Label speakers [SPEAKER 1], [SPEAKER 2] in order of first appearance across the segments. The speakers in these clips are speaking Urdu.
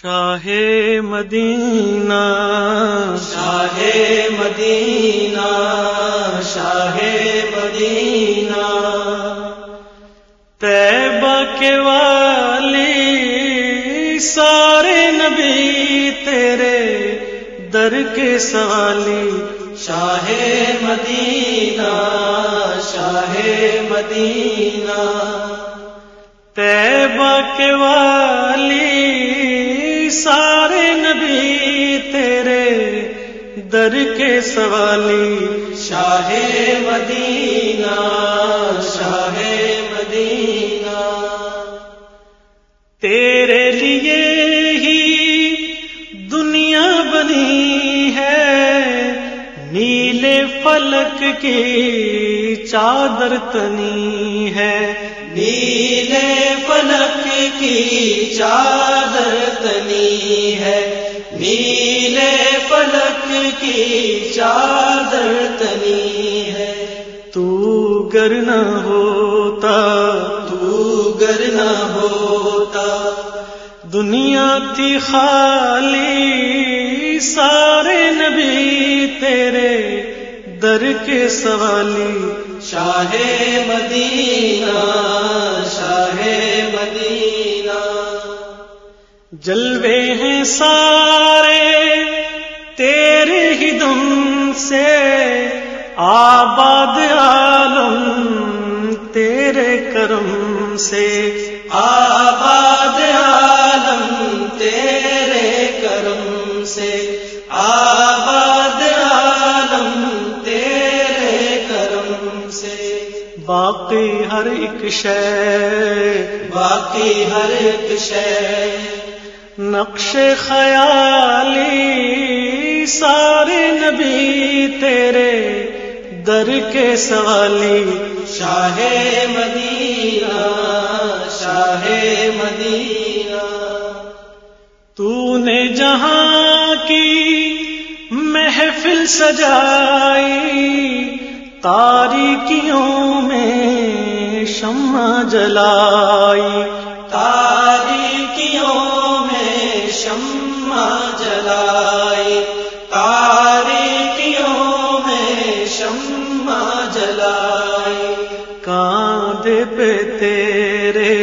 [SPEAKER 1] شاہ مدینہ
[SPEAKER 2] شاہ مدینہ شاہ مدینہ
[SPEAKER 1] طیبہ کے والی سارے نبی تیرے در کے سوالی
[SPEAKER 2] شاہ مدینہ شاہ مدینہ
[SPEAKER 1] طیبہ کے والی سارے نبی تیرے در کے سوالی
[SPEAKER 2] شاہ مدینہ شاہ مدینہ
[SPEAKER 1] تیرے لیے ہی دنیا بنی ہے نیلے فلک کی چادر تنی ہے
[SPEAKER 2] نیلے فلک کی چادر تنی ہے نیلے فلک کی چادر تنی ہے
[SPEAKER 1] تو گر نہ ہوتا دنیا تھی خالی سارے نبی تیرے در کے سوالی
[SPEAKER 2] شاہ مدینہ شاہ مدینہ
[SPEAKER 1] جلوے ہیں سارے تیرے ہی دم سے آباد عالم تیرے کرم سے
[SPEAKER 2] آباد عالم تیرے کرم سے آباد عالم تیرے کرم سے
[SPEAKER 1] باقی ہر ایک شے
[SPEAKER 2] باقی ہر ایک شے
[SPEAKER 1] نقش خیالی سارے نبی تیرے در کے سوالی
[SPEAKER 2] شاہ مدینہ شاہ مدینہ
[SPEAKER 1] تو نے جہاں کی محفل سجائی تاریکیوں میں شمع جلائی
[SPEAKER 2] تاریکیوں میں شمع جلائی تاریکیوں میں شمع جلائی
[SPEAKER 1] کاندھے پہ تیرے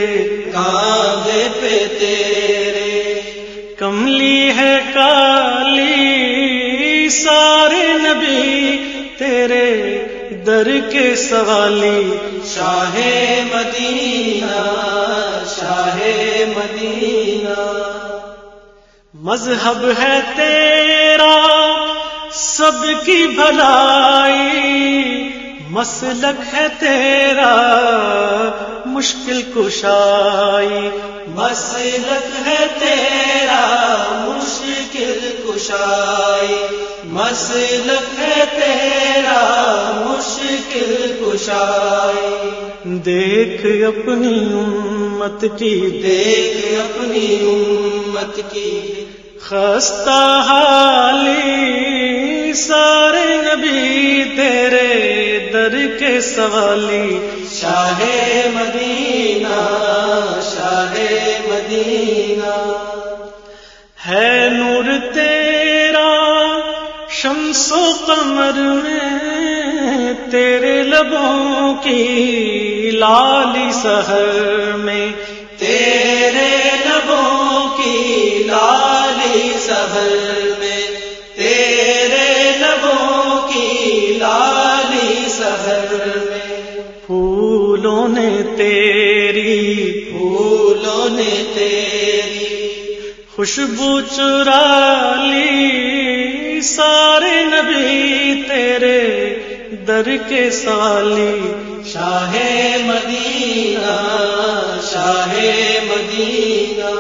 [SPEAKER 1] کملی ہے کالی سارے نبی تیرے در کے سوالی
[SPEAKER 2] شاہ مدینہ شاہ مدینہ
[SPEAKER 1] مذہب ہے تیرا سب کی بھلائی مسلک ہے تیرا مشکل کشائی
[SPEAKER 2] مسلک ہے تیرا مشکل کشائی مسلک ہے تیرا مشکل کشائی
[SPEAKER 1] دیکھ اپنی امت کی
[SPEAKER 2] دیکھ اپنی امت کی
[SPEAKER 1] خستہ حالی سارے نبی تیرے در کے سوالی
[SPEAKER 2] شاہ مدینہ شاہ مدینہ
[SPEAKER 1] ہے نور تیرا شمس و قمر میں تیرے لبوں کی لالی سحر میں
[SPEAKER 2] تیرے لبوں کی لالی سحر میں تیرے لبوں کی لالی سحر میں
[SPEAKER 1] پھولوں نے تیری خوشبو چرا لی سارے نبی تیرے در کے سوالی
[SPEAKER 2] شاہ مدینہ شاہ مدینہ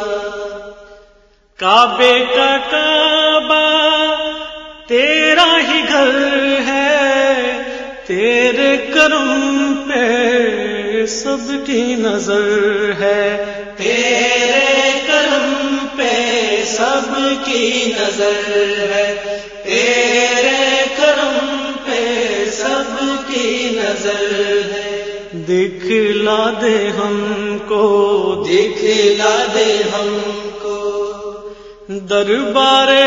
[SPEAKER 1] کعبے کا کعبہ تیرا ہی گھر ہے تیرے کرم پہ سب کی نظر ہے
[SPEAKER 2] تیرے کرم پہ سب کی نظر ہے تیرے کرم پہ سب کی نظر ہے
[SPEAKER 1] دکھلا دے ہم کو
[SPEAKER 2] دکھلا دے ہم کو
[SPEAKER 1] دربار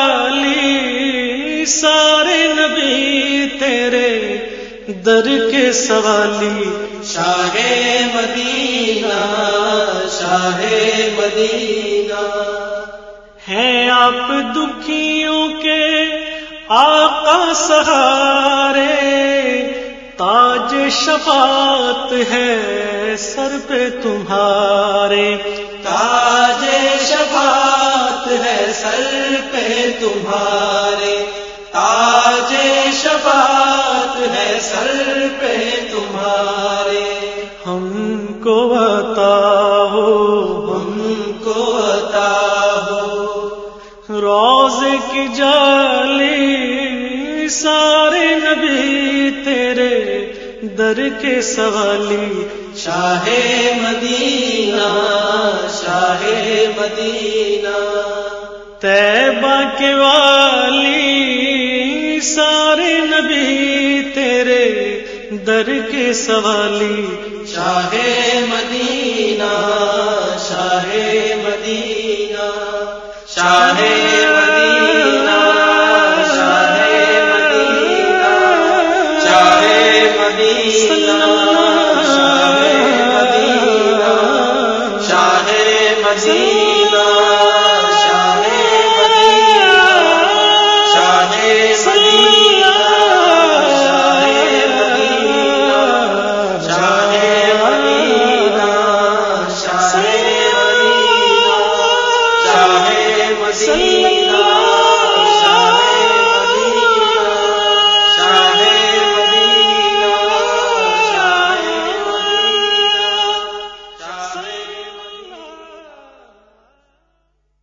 [SPEAKER 1] عالی سارے نبی تیرے در کے سوالی،
[SPEAKER 2] شاہ مدینہ شاہ مدینہ،
[SPEAKER 1] ہیں آپ دکھیوں کے آقا سہارے، تاج شفاعت ہے سر پہ تمہارے،
[SPEAKER 2] تاج شفاعت ہے سر پہ تمہارے، تاج شفاعت ہے سر پہ تمہارے،
[SPEAKER 1] ہم کو عطا ہو
[SPEAKER 2] ہم کو عطا ہو،
[SPEAKER 1] روضے کی جالی سارے نبی تیرے در کے سوالی،
[SPEAKER 2] شاہ مدینہ شاہ مدینہ،
[SPEAKER 1] طیبہ کے والی سارے نبی تیرے در کے سوالی،
[SPEAKER 2] شاہ مدینہ